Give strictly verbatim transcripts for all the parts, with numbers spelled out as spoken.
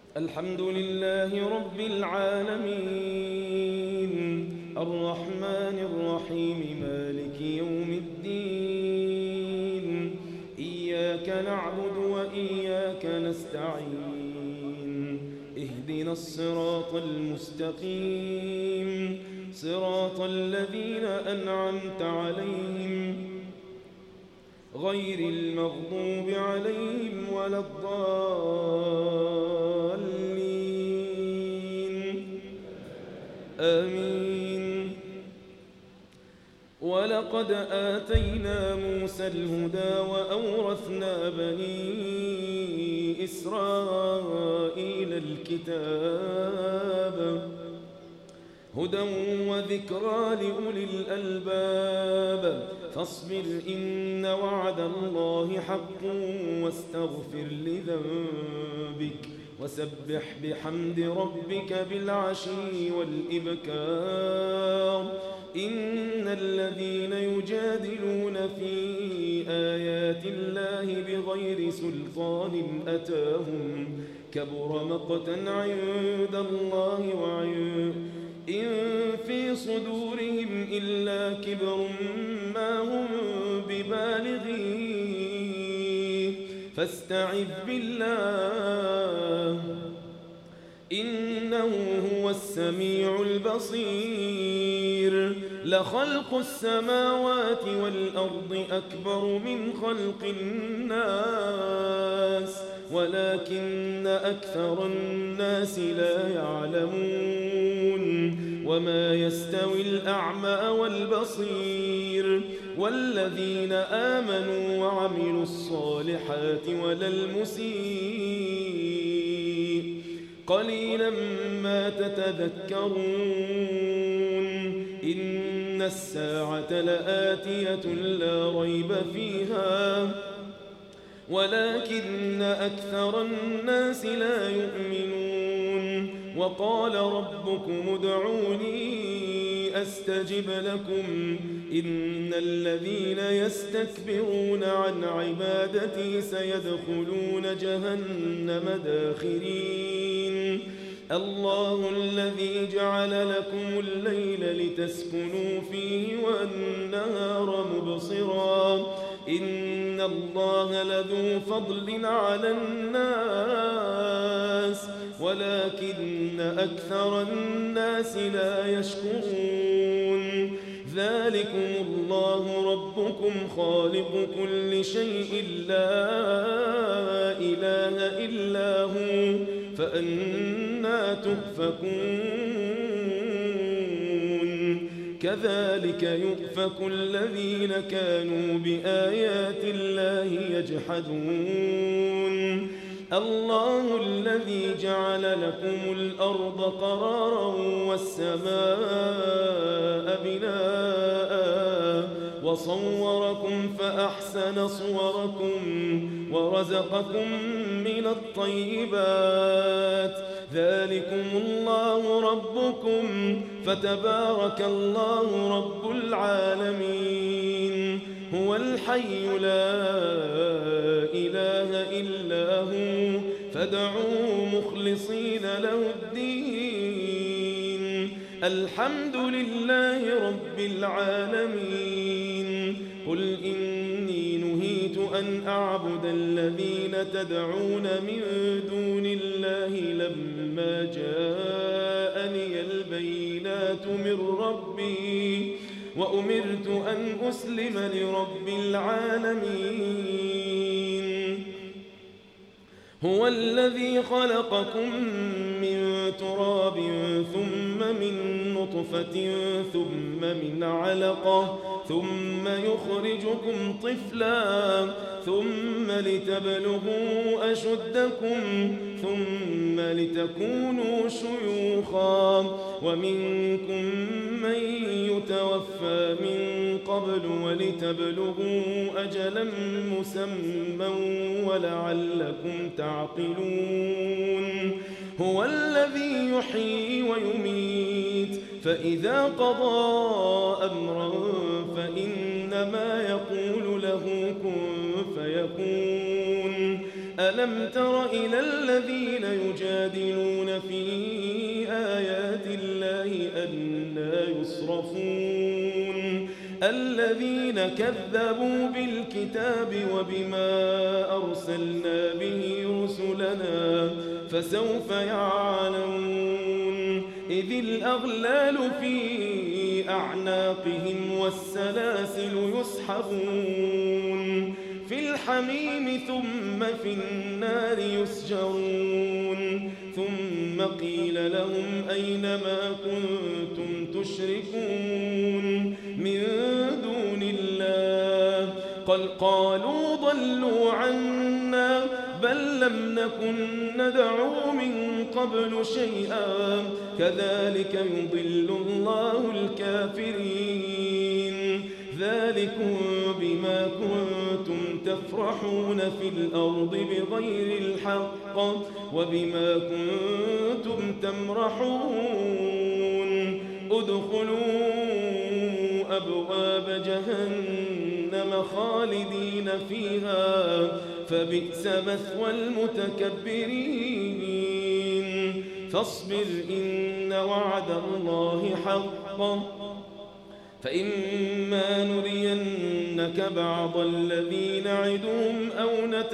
الحمد لله رب العالمين الرحمن الرحيم مالك يوم الدين إياك نعبد وإياك نستعين اهدنا الصراط المستقيم صراط الذين أنعمت عليهم غير المغضوب عليهم ولا الضالين آمين. ولقد آتينا موسى الهدى وأورثنا بني إسرائيل الكتاب هدى وذكرى لأولي الألباب فاصبر إن وعد الله حق واستغفر لذنبك وسبح بحمد ربك بالعشي والإبكار إن الذين يجادلون في آيات الله بغير سلطان أتاهم كبر مقتا عند الله وعند إن في صدورهم إلا كبر ما هم ببالغيه فاستعذ بالله إنه هو السميع البصير. لخلق السماوات والأرض أكبر من خلق الناس ولكن أكثر الناس لا يعلمون. وما يستوي الأعمى والبصير والذين آمنوا وعملوا الصالحات ولا المسيء قليلا ما تتذكرون. إن الساعة لآتية لا ريب فيها ولكن أكثر الناس لا يؤمنون. وقال ربكم ادعوني أستجب لكم إن الذين يستكبرون عن عبادتي سيدخلون جهنم داخرين. الله الذي جعل لكم الليل لتسكنوا فيه والنهار مبصرا إن الله لذو فضل على الناس ولكن أكثر الناس لا يشكرون. ذلكم الله ربكم خالق كل شيء لا إله إلا هو فأنى تؤفكون. كذلك يؤفك الذين كانوا بآيات الله يجحدون. الله الذي جعل لكم الأرض قرارا والسماء بناء وصوركم فأحسن صوركم ورزقكم من الطيبات ذلكم الله ربكم فتبارك الله رب العالمين. هو الحي لا إله إلا هو فادعوه مخلصين له الدين. الحمد لله رب العالمين. قل إني نهيت أن أعبد الذين تدعون من دون الله لما جاءني البينات من ربي وأمرت أن أسلم لرب العالمين. هو الذي خلقكم من تراب ثم من نطفة ثم من علقة ثم يخرجكم طفلا ثم لتبلغوا أشدكم ثم لتكونوا شيوخا ومنكم من يتوفى من قبل ولتبلغوا أجلا مسمى ولعلكم تعقلون. هو الذي يحيي ويميت فإذا قضى أمرا فإنما يقول له كن فيكون. ألم تر إلى الذين يجادلون في آيات الله أنى يصرفون الذين كذبوا بالكتاب وبما أرسلنا به رسلنا فسوف يعلمون إذ الأغلال في أعناقهم والسلاسل يسحبون في الحميم ثم في النار يسجرون ثم قيل لهم أين ما كنتم تشركون من دون الله قال قالوا ضلوا عنا بل لم نكن ندعو من قبل شيئا كذلك يضل الله الكافرين ذلكم بما كنتم تفرحون في الأرض بغير الحق وبما كنتم تمرحون ادخلوا أبواب جهنم خالدين فيها فبئس مثوى المتكبرين فاصبر إن وعد الله حق فإما نرينك بعض الذي نعدهم أو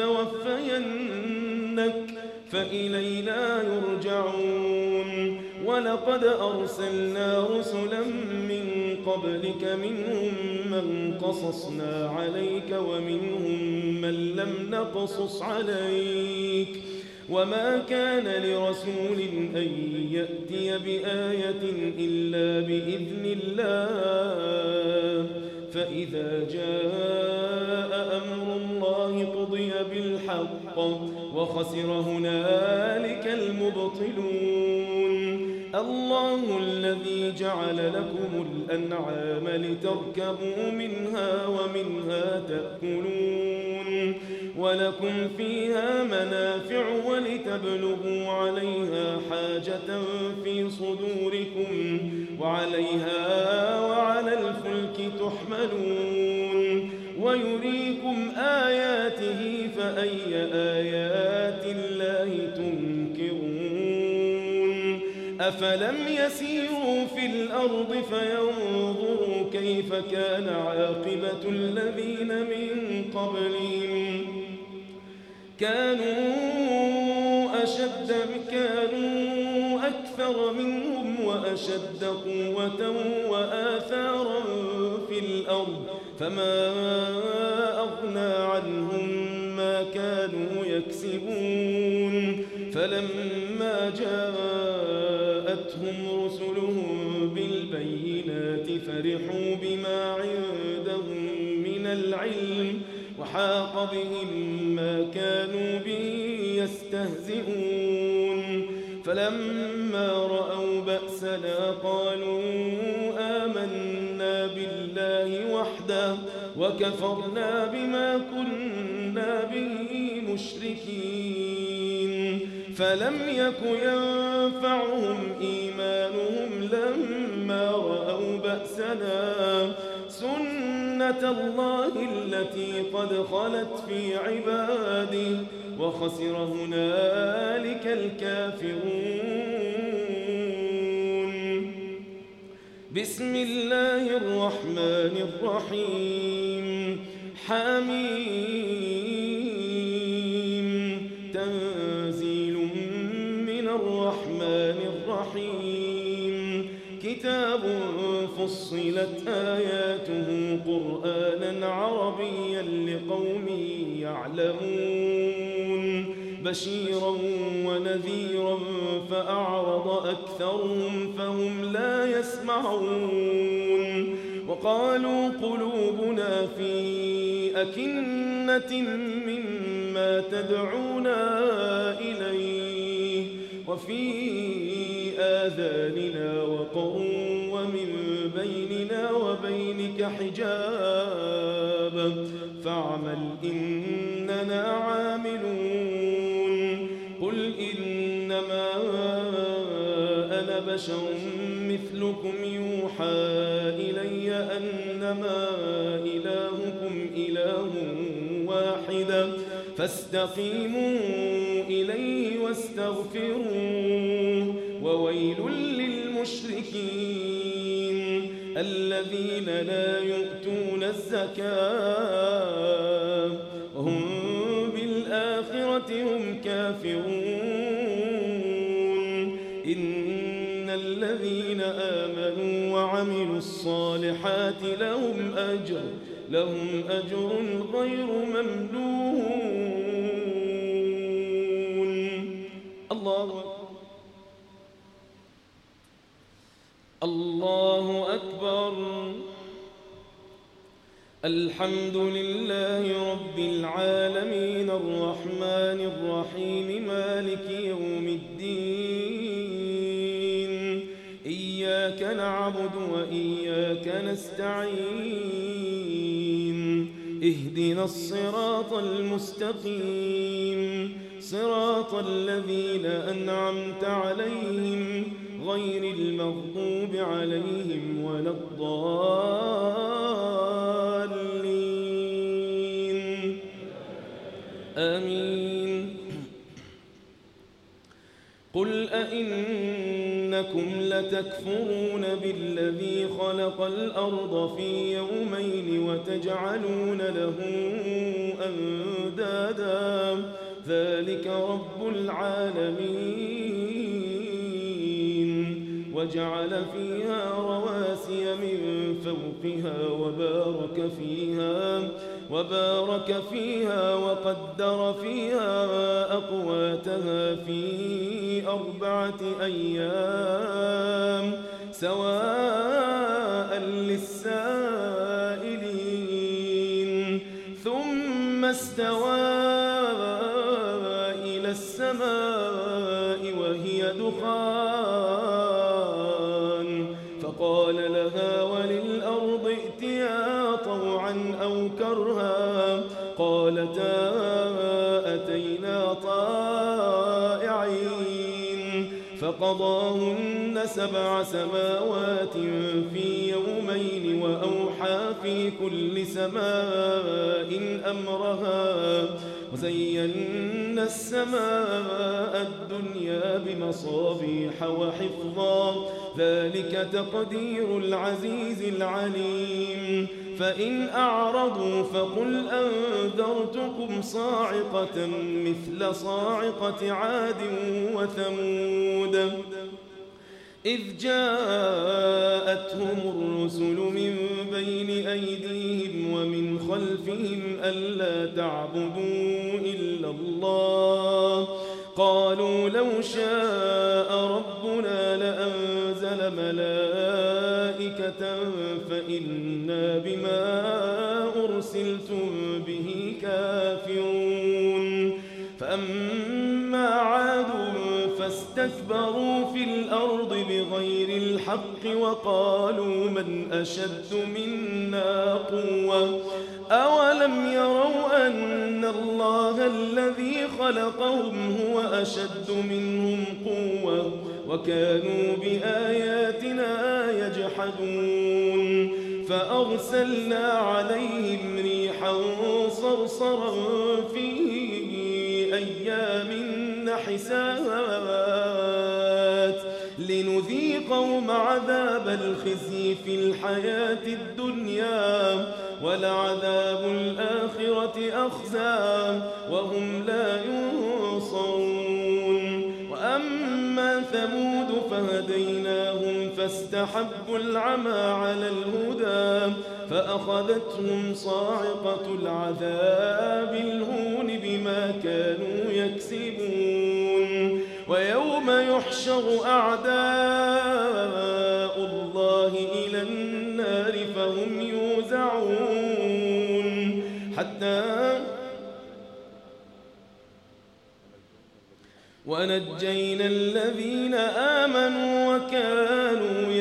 نتوفينك فإلينا يرجعون ولقد أرسلنا رسلا من قبلك منهم من قصصنا عليك ومنهم من لم نقصص عليك وما كان لرسول أن يأتي بآية إلا بإذن الله فإذا جاء أمر الله قضي بالحق وخسر هنالك المبطلون الله الذي جعل لكم الأنعام لتركبوا منها ومنها تأكلون ولكم فيها منافع ولتبلغوا عليها حاجة في صدوركم وعليها وعلى الفلك تحملون ويريكم آياته فأي آيات الله تنكرون أفلم يسيروا في الأرض فينظروا كيف كان عاقبة الذين من قبلهم كانوا أشد كانوا أكثر منهم وأشد قوة وآثارا في الأرض فما أغنى عنهم ما كانوا يكسبون فلما جاءتهم رسلهم بالبينات فرحوا بما عندهم من العلم وحاق بهم ما كانوا به يستهزئون فلما رأوا بأسنا قالوا آمنا بالله وحده وكفرنا بما كنا به مشركين فلم يك ينفعهم إيمانهم لما رأوا بأسنا سنة الله التي قد خلت في عباده وخسر هنالك الكافرون بسم الله الرحمن الرحيم حميم تنزيل من الرحمن الرحيم كتاب فصلت آياته قرآنا عربيا لقوم يعلمون بشيرا ونذيرا فأعرض أكثرهم فهم لا يسمعون وقالوا قلوبنا في أكنة مما تدعونا إليه وفي آذاننا وقر ومن بيننا وبينك حجاب فاعمل إننا عاملون قل إنما أنا بشر مثلكم يوحى إلي أنما إلهكم إله واحد فاستقيموا إليه واستغفروه وويل للمشركين الذين لا يؤتون الزكاة وهم بالآخرة هم كافرون إن الذين آمنوا وعملوا الصالحات لهم أجر لهم أجر غير ممنون. الله أكبر الله أكبر. الحمد لله رب العالمين الرحمن الرحيم مالك يوم الدين إياك نعبد وإياك نستعين اهدنا الصراط المستقيم صراط الذين أنعمت عليهم غير المغضوب عليهم ولا الضالين آمين. قل أئنكم لتكفرون بالذي خلق الأرض في يومين وتجعلون له أندادا ذلك رب العالمين وجعل فيها رواسي من فوقها وبارك فيها وبارك فيها وقدر فيها أقواتها في أربعة أيام سواء للسائلين ثم استوى إلى السماء وهي دخان فقال لها وللأرض ائتيا طوعا أو كرها قالتا أتينا طائعين فقضاهن سبع سماوات في يومين وأوحى في كل سماء أمرها وزينا السماء الدنيا بمصابيح وحفظا ذلك تقدير العزيز العليم. فإن أعرضوا فقل أنذرتكم صاعقة مثل صاعقة عاد وثمود إذ جاءتهم الرسل من بين أيديهم ومن خلفهم ألا تعبدوا إلا الله قالوا لو شاء ربنا لأنزل ملائكة فإنا بما أرسلتم به كافرون. فأما عاد فاستكبروا في الأرض بغير الحق وقالوا من أشد منا قوة أولم يروا أن الله الذي خلقهم هو أشد منهم قوة وكانوا بآياتنا يجحدون. فأرسلنا عليهم ريحا صرصرا في أيام نحسات لنذيقهم عذاب الخزي في الحياة الدنيا ولعذاب الآخرة أخزى وهم لا ينصرون. وأما ثمود فهديناهم فاستحبوا العمى على الهدى فأخذتهم صاعقة العذاب الهون بما كانوا يكسبون. ويوم يحشر أعداء الله إلى النار فهم يوزعون حتى ونجينا الذين آمنوا وكانوا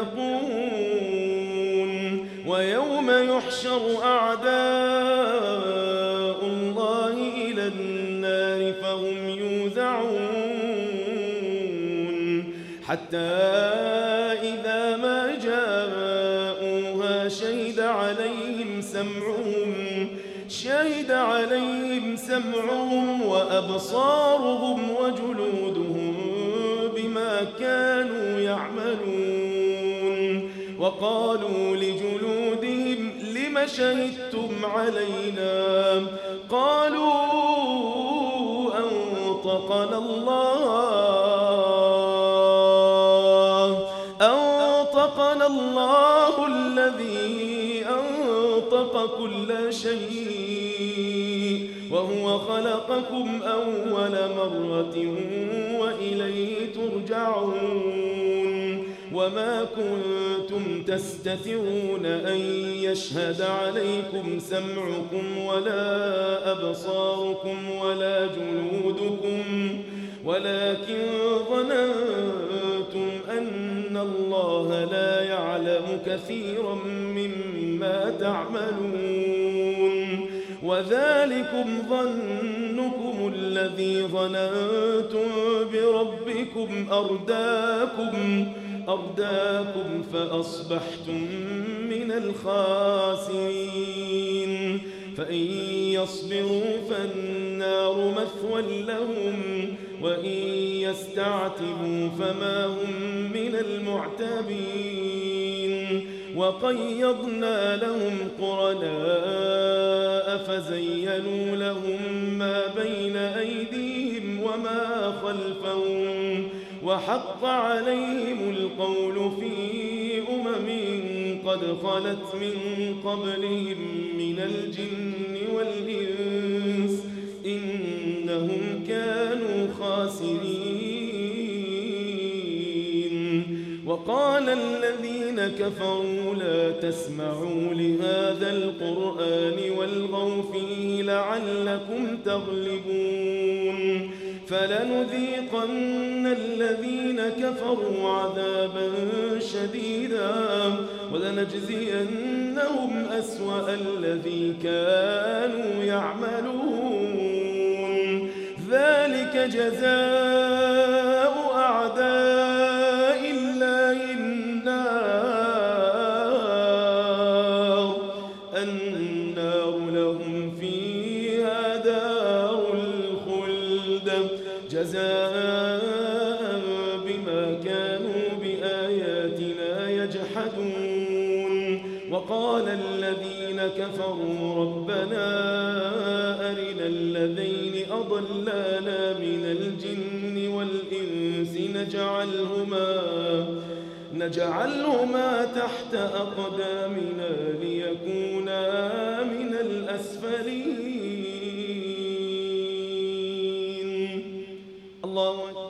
يتقون. ويوم يحشر أعداء الله إلى النار فهم يوزعون حتى إذا ما جاءوها شهد عليهم سمعهم شهد عليهم سمعهم وأبصارهم وجلودهم بما كانوا يعملون. وقالوا لجلودهم لم شهدتم علينا؟ قالوا أنطقنا الله أنطقنا الله الذي أنطق كل شيء وهو خلقكم أول مرة وإليه ترجعون. وما كنتم تستترون أن يشهد عليكم سمعكم ولا أبصاركم ولا جلودكم ولكن ظننتم أن الله لا يعلم كثيرا مما تعملون. وذلكم ظنكم الذي ظننتم بربكم أرداكم أرداكم فأصبحتم من الخاسرين. فإن يصبروا فالنار مثوى لهم وإن يستعتبوا فما هم من المعتبين. وقيضنا لهم قرناء فزينوا لهم ما بين أيديهم وما خلفهم وحق عليهم القول في أمم قد خلت من قبلهم من الجن والإنس إنهم كانوا خاسرين. وقال الذين كفروا لا تسمعوا لهذا القرآن والغوا فيه لعلكم تغلبون. فلنذيقن الذين كفروا عذابا شديدا ولنجزينهم أسوأ الذي كانوا يعملون. ذلك جزاء أعداء الله النار النار لهم فيها دار الخلد جزاء بما كانوا بآياتنا يجحدون. وقال الذين كفروا ربنا أرنا الذين أضلانا من الجن والإنس نجعلهما نجعلهما تحت أقدامنا ليكونا من الأسفلين. الله